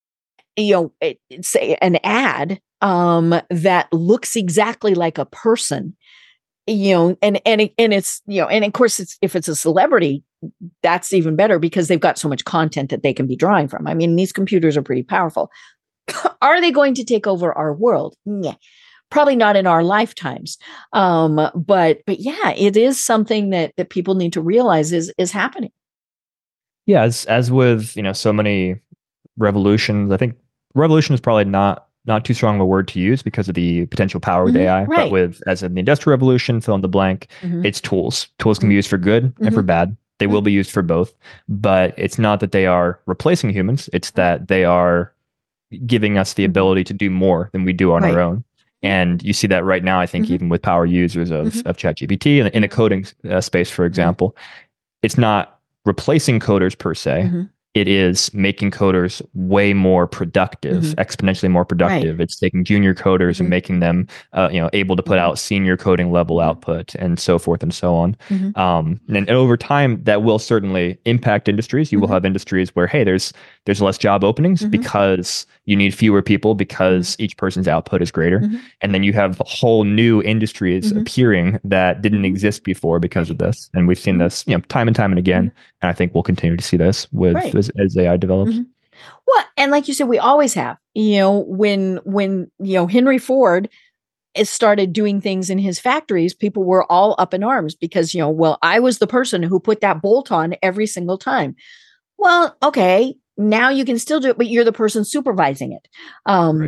say an ad that looks exactly like a person, and it's, and of course if it's a celebrity, that's even better because they've got so much content that they can be drawing from. I mean, these computers are pretty powerful. Are they going to take over our world? Yeah. Probably not in our lifetimes. But yeah, it is something that people need to realize is happening. Yeah. As with, so many revolutions, I think revolution is probably not too strong of a word to use because of the potential power with AI. Right. But as in the Industrial Revolution, fill in the blank, it's tools. Tools can be used for good and for bad. They will be used for both. But it's not that they are replacing humans. It's that they are giving us the ability to do more than we do on our own. And you see that right now, I think, even with power users of ChatGPT in a coding space, for example. It's not replacing coders per se. It is making coders way more productive, exponentially more productive. It's taking junior coders and making them, able to put out senior coding level output and so forth and so on. And over time, that will certainly impact industries. You will have industries where, hey, there's less job openings because you need fewer people because each person's output is greater. And then you have whole new industries appearing that didn't exist before because of this. And we've seen this, time and time and again. And I think we'll continue to see this with as AI develops. Well, and like you said, we always have, when Henry Ford started doing things in his factories, people were all up in arms because, well, I was the person who put that bolt on every single time. Well, okay, now you can still do it, but you're the person supervising it. And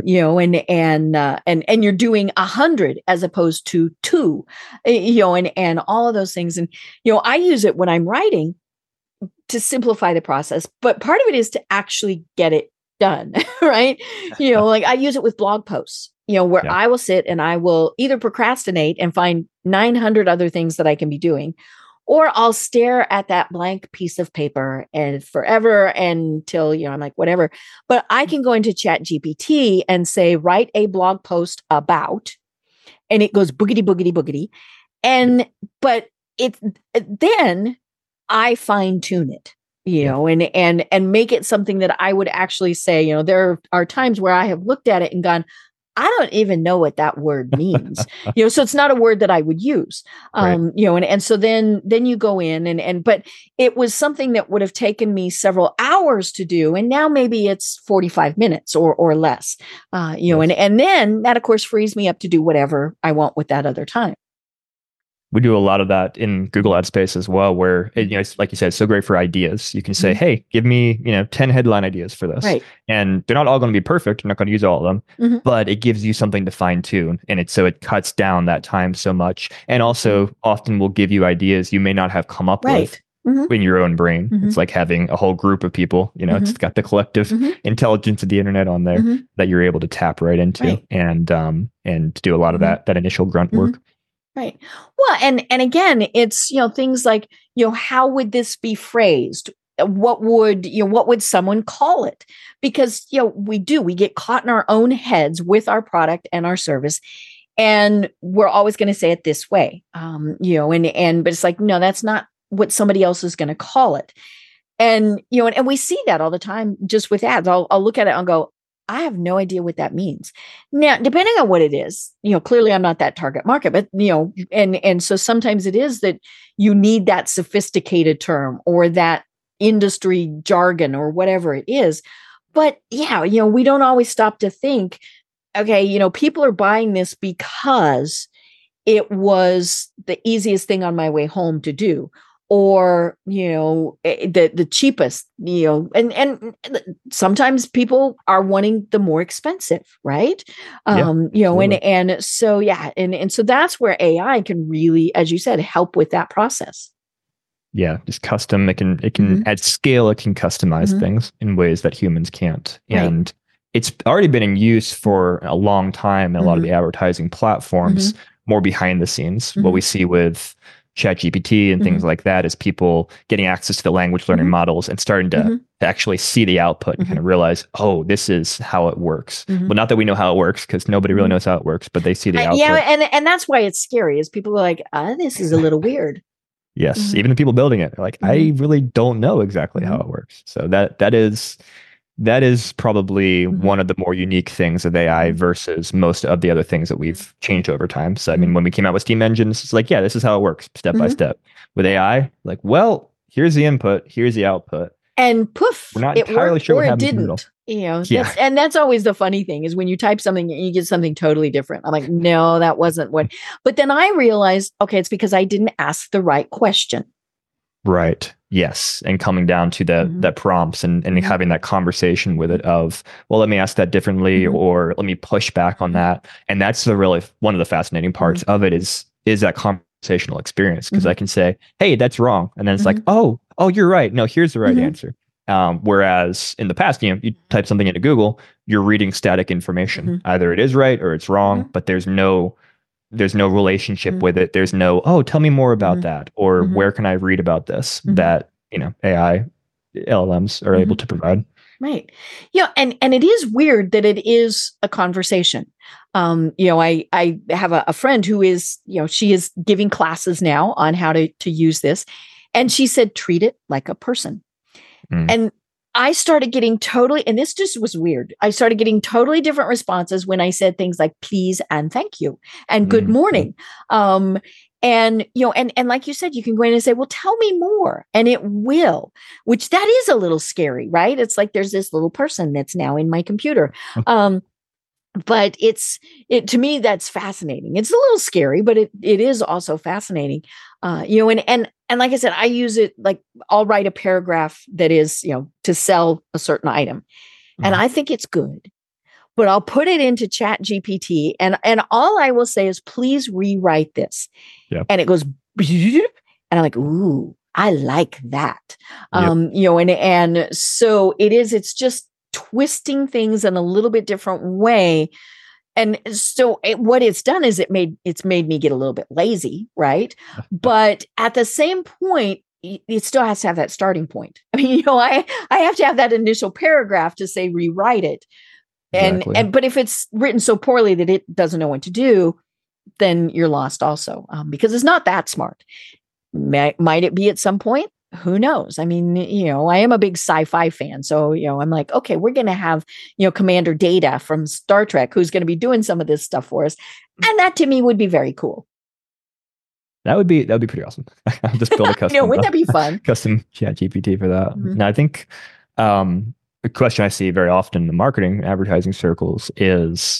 you're doing 100 as opposed to 2, and all of those things. And, I use it when I'm writing to simplify the process, but part of it is to actually get it done, right? Like I use it with blog posts, where I will sit and I will either procrastinate and find 900 other things that I can be doing, or I'll stare at that blank piece of paper and forever until, I'm like, whatever. But I can go into Chat GPT and say, write a blog post about, and it goes boogity, boogity, boogity. But then I fine tune it, and make it something that I would actually say, there are times where I have looked at it and gone, I don't even know what that word means, so it's not a word that I would use, and so then you go in but it was something that would have taken me several hours to do. And now maybe it's 45 minutes or less, and then that of course frees me up to do whatever I want with that other time. We do a lot of that in Google Ad Space as well, where it's, like you said, it's so great for ideas. You can say, hey, give me 10 headline ideas for this. Right. And they're not all going to be perfect. You're not going to use all of them, but it gives you something to fine tune. And it cuts down that time so much. And also often will give you ideas you may not have come up with in your own brain. It's like having a whole group of people, it's got the collective intelligence of the internet on there that you're able to tap right into and do a lot of that initial grunt work. Right. Well, and again, it's, things like, how would this be phrased? What would someone call it? Because, we get caught in our own heads with our product and our service, and we're always going to say it this way. But it's like, no, that's not what somebody else is going to call it. And, and we see that all the time just with ads. I'll look at it and go, I have no idea what that means. Now, depending on what it is, clearly I'm not that target market, but, and so sometimes it is that you need that sophisticated term or that industry jargon or whatever it is. But yeah, we don't always stop to think, okay, people are buying this because it was the easiest thing on my way home to do, or the cheapest, and sometimes people are wanting the more expensive, right? And so and so that's where AI can really, as you said, help with that process. Yeah, just custom. It can at scale. It can customize things in ways that humans can't, and it's already been in use for a long time in a lot of the advertising platforms. More behind the scenes, what we see with ChatGPT and things like that is people getting access to the language learning models and starting to actually see the output and kind of realize, oh, this is how it works. Well, not that we know how it works, because nobody really knows how it works, but they see the output. And that's why it's scary, is people are like, this is a little weird. Yes, even the people building it are like, I really don't know exactly how it works. So that is probably one of the more unique things of AI versus most of the other things that we've changed over time. So, I mean, when we came out with Steam engines, it's like, yeah, this is how it works step by step. With AI, like, well, here's the input, here's the output. And poof, we're not it entirely worked, sure or what it happens in the didn't. middle. And that's always the funny thing, is when you type something and you get something totally different. I'm like, no, that wasn't what. But then I realized, okay, it's because I didn't ask the right question. Right. Yes. And coming down to that prompts and having that conversation with it of, well, let me ask that differently, or let me push back on that. And that's really one of the fascinating parts of it is that conversational experience. Because I can say, hey, that's wrong. And then it's like, oh, you're right. No, here's the right answer. Whereas in the past, you type something into Google, you're reading static information. Either it is right or it's wrong, but there's no relationship with it. There's no, oh, tell me more about that, or where can I read about this that, AI LLMs are able to provide. Right. Yeah. And it is weird that it is a conversation. I have a friend who is, she is giving classes now on how to use this. And she said, treat it like a person. And I started getting and this just was weird. I started getting totally different responses when I said things like please and thank you and good morning. And like you said, you can go in and say, well, tell me more. And it will, which that is a little scary, right? It's like, there's this little person that's now in my computer. But to me, that's fascinating. It's a little scary, but it is also fascinating. And like I said, I use it, like I'll write a paragraph that is, to sell a certain item. And I think it's good, but I'll put it into ChatGPT and all I will say is, please rewrite this. Yep. And it goes, and I'm like, ooh, I like that. Yep. And so it's just twisting things in a little bit different way. And so what it's done is it's made me get a little bit lazy, right? But at the same point, it still has to have that starting point. I mean, I have to have that initial paragraph to say rewrite it. But if it's written so poorly that it doesn't know what to do, then you're lost also, because it's not that smart. Might it be at some point? Who knows? I mean, I am a big sci-fi fan. So, I'm like, okay, we're going to have, Commander Data from Star Trek, who's going to be doing some of this stuff for us. And that to me would be very cool. That would be pretty awesome. Just build a custom. Wouldn't that be fun? Custom ChatGPT for that. Now, I think a question I see very often in the marketing advertising circles is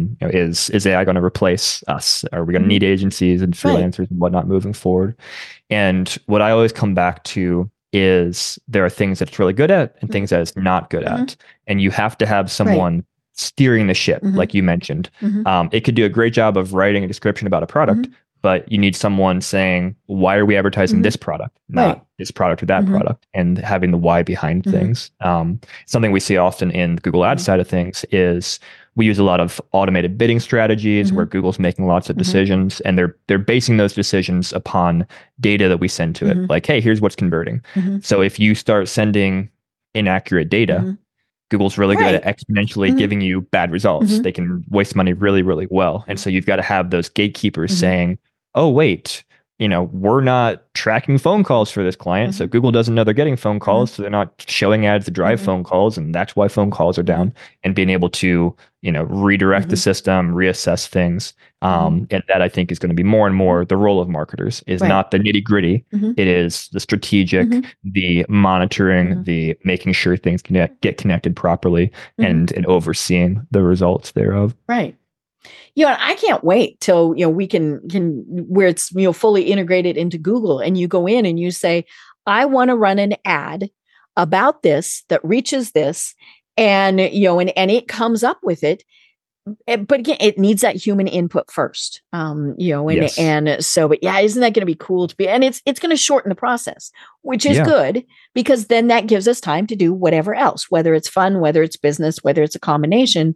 AI going to replace us? Are we going to need agencies and freelancers and whatnot moving forward? And what I always come back to is there are things that it's really good at and things that it's not good at. And you have to have someone steering the ship, like you mentioned. It could do a great job of writing a description about a product, but you need someone saying, why are we advertising this product, not this product or that product, and having the why behind things. Something we see often in the Google Ads side of things is we use a lot of automated bidding strategies where Google's making lots of decisions, and they're basing those decisions upon data that we send to it. Like, hey, here's what's converting. So if you start sending inaccurate data, Google's really good at exponentially giving you bad results. They can waste money really, really well. And so you've got to have those gatekeepers saying, oh, wait, we're not tracking phone calls for this client. So Google doesn't know they're getting phone calls. So they're not showing ads to drive phone calls. And that's why phone calls are down, and being able to, redirect the system, reassess things. And that I think is going to be more and more the role of marketers is not the nitty gritty. It is the strategic, the monitoring, the making sure things can get connected properly and overseeing the results thereof. Right. I can't wait till, we can where it's, fully integrated into Google, and you go in and you say, I want to run an ad about this that reaches this, and, and it comes up with it. But again, it needs that human input first, Yes. and so, but yeah, isn't that going to be cool to be, and it's going to shorten the process, which is good, because then that gives us time to do whatever else, whether it's fun, whether it's business, whether it's a combination,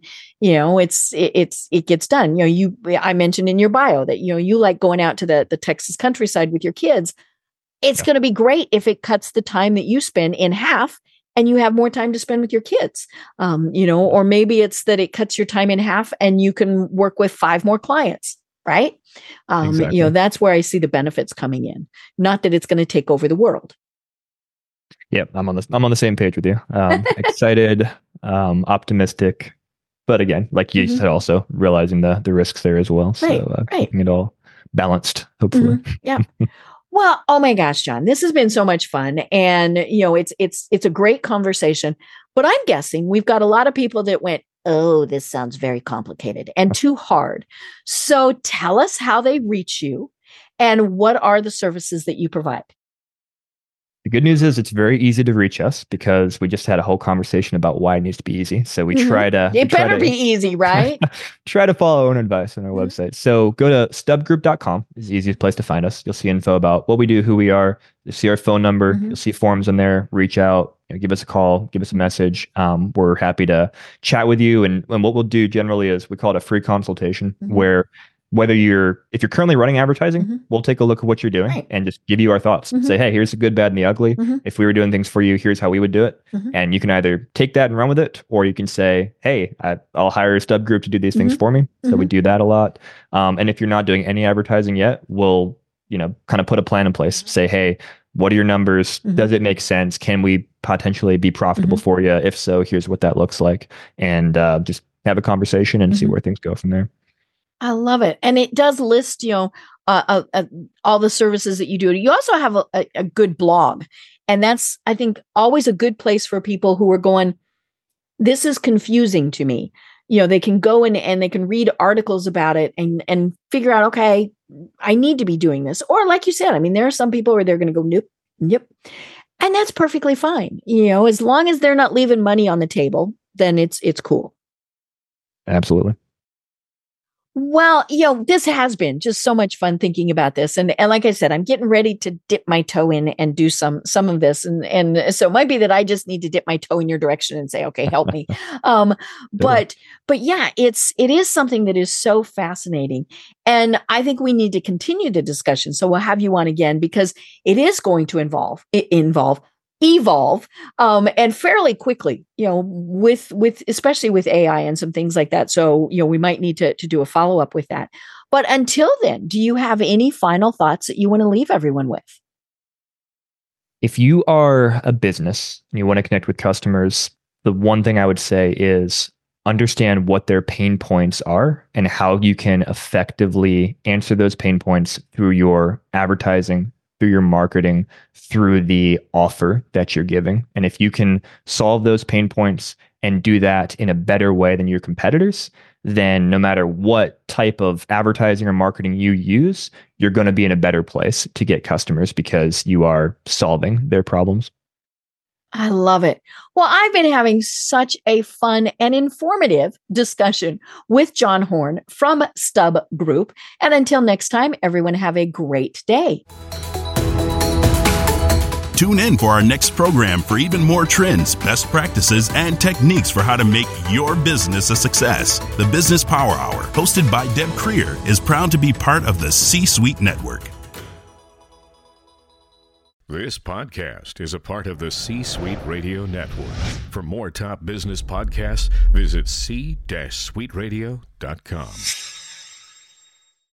it gets done. I mentioned in your bio that, you like going out to the Texas countryside with your kids. It's going to be great if it cuts the time that you spend in half, and you have more time to spend with your kids, or maybe it's that it cuts your time in half and you can work with 5 more clients, right? Exactly. That's where I see the benefits coming in. Not that it's going to take over the world. Yeah, I'm on the same page with you. Excited, optimistic, but again, like you said, also realizing the risks there as well. So keeping it all balanced, hopefully. Yeah. Well, oh my gosh, John, this has been so much fun. And, it's a great conversation, but I'm guessing we've got a lot of people that went, oh, this sounds very complicated and too hard. So tell us how they reach you and what are the services that you provide? The good news is it's very easy to reach us, because we just had a whole conversation about why it needs to be easy. So we try to... It better be easy, right? Try to follow our own advice on our website. So go to stubgroup.com is the easiest place to find us. You'll see info about what we do, who we are. You'll see our phone number. You'll see forms in there. Reach out, give us a call, give us a message. We're happy to chat with you. And what we'll do generally is we call it a free consultation, where if you're currently running advertising, we'll take a look at what you're doing and just give you our thoughts. Say, hey, here's the good, bad, and the ugly. If we were doing things for you, here's how we would do it. And you can either take that and run with it, or you can say, hey, I'll hire a Stub Group to do these things for me. So we do that a lot. And if you're not doing any advertising yet, we'll, kind of put a plan in place. Say, hey, what are your numbers? Does it make sense? Can we potentially be profitable for you? If so, here's what that looks like. And just have a conversation and see where things go from there. I love it. And it does list, all the services that you do. You also have a good blog. And that's, I think, always a good place for people who are going, this is confusing to me. They can go in and they can read articles about it and figure out, okay, I need to be doing this. Or like you said, I mean, there are some people where they're going to go, nope. And that's perfectly fine. As long as they're not leaving money on the table, then it's cool. Absolutely. Well, this has been just so much fun thinking about this. And like I said, I'm getting ready to dip my toe in and do some of this. And so it might be that I just need to dip my toe in your direction and say, okay, help me. But yeah, it is something that is so fascinating. And I think we need to continue the discussion. So we'll have you on again, because it is going to evolve and fairly quickly, with especially with AI and some things like that. So, we might need to do a follow-up with that. But until then, do you have any final thoughts that you want to leave everyone with? If you are a business and you want to connect with customers, the one thing I would say is understand what their pain points are and how you can effectively answer those pain points through your advertising, through your marketing, through the offer that you're giving. And if you can solve those pain points and do that in a better way than your competitors, then no matter what type of advertising or marketing you use, you're going to be in a better place to get customers because you are solving their problems. I love it. Well, I've been having such a fun and informative discussion with John Horn from Stub Group. And until next time, everyone have a great day. Tune in for our next program for even more trends, best practices, and techniques for how to make your business a success. The Business Power Hour, hosted by Deb Creer, is proud to be part of the C-Suite Network. This podcast is a part of the C-Suite Radio Network. For more top business podcasts, visit c-suiteradio.com.